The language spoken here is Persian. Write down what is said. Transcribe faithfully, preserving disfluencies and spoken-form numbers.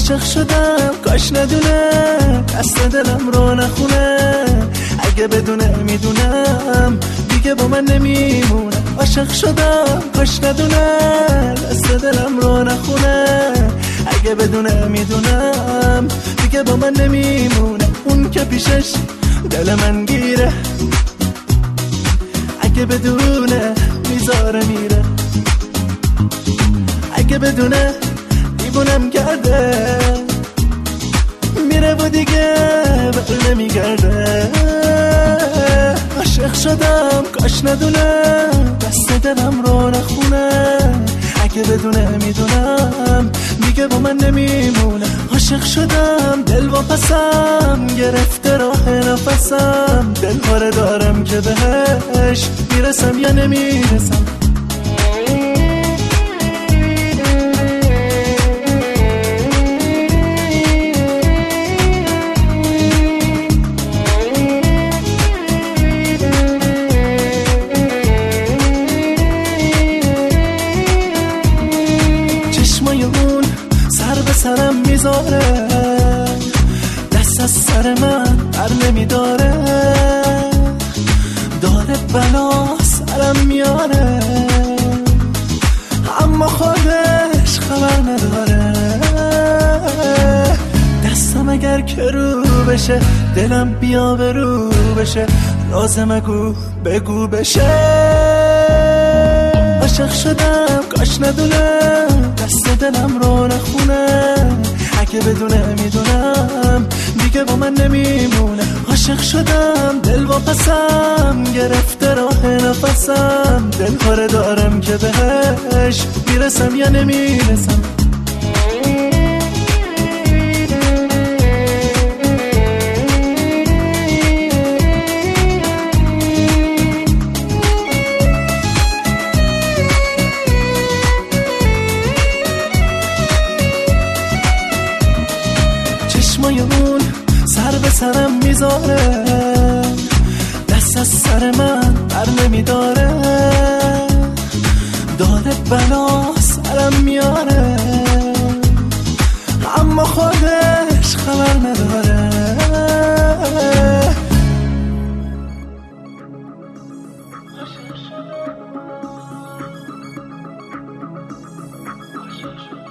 عاشق شدم کاش ندونه دست دلم رو نخونه، اگه بدونه میدونم دیگه با من نمیمونه. عاشق شدم کاش ندونه دست دلم رو نخونه، اگه بدونه میدونم دیگه با من نمیمونه. اون که پیشش دل من گیره، اگه بدونه میذاره میره، اگه بدونه دیوونم کرده میره و دیگه بر نمیگرده. عاشق شدم کاش ندونه دست دلم رو نخونه، اگه بدونه میدونم دیگه با من نمیمونه. عاشق شدم دل و پسم گرفته راه نفسم، دلواره دارم که بهش میرسم یا نمیرسم. سرم میذاره دست از سر من بر نمیداره، داره بلا سرم میاره اما خودش خبر نداره. دستم اگر که رو بشه دلم بیا به رو بشه، رازم اگو بگو بشه. عاشق شدم کاش ندونه دست دلم رو نخونه، اگه بدونه میدونم دیگه با من نمیمونه. عاشق شدم دل و پسم گرفته راه نفسم، دلواره دارم که بهش میرسم یا نمیرسم. چشمای اون سر به سرم میذاره، دست از سر من بر نمیداره، داره بلا سرم میاره اما خودش خبر نداره. عاشق شدم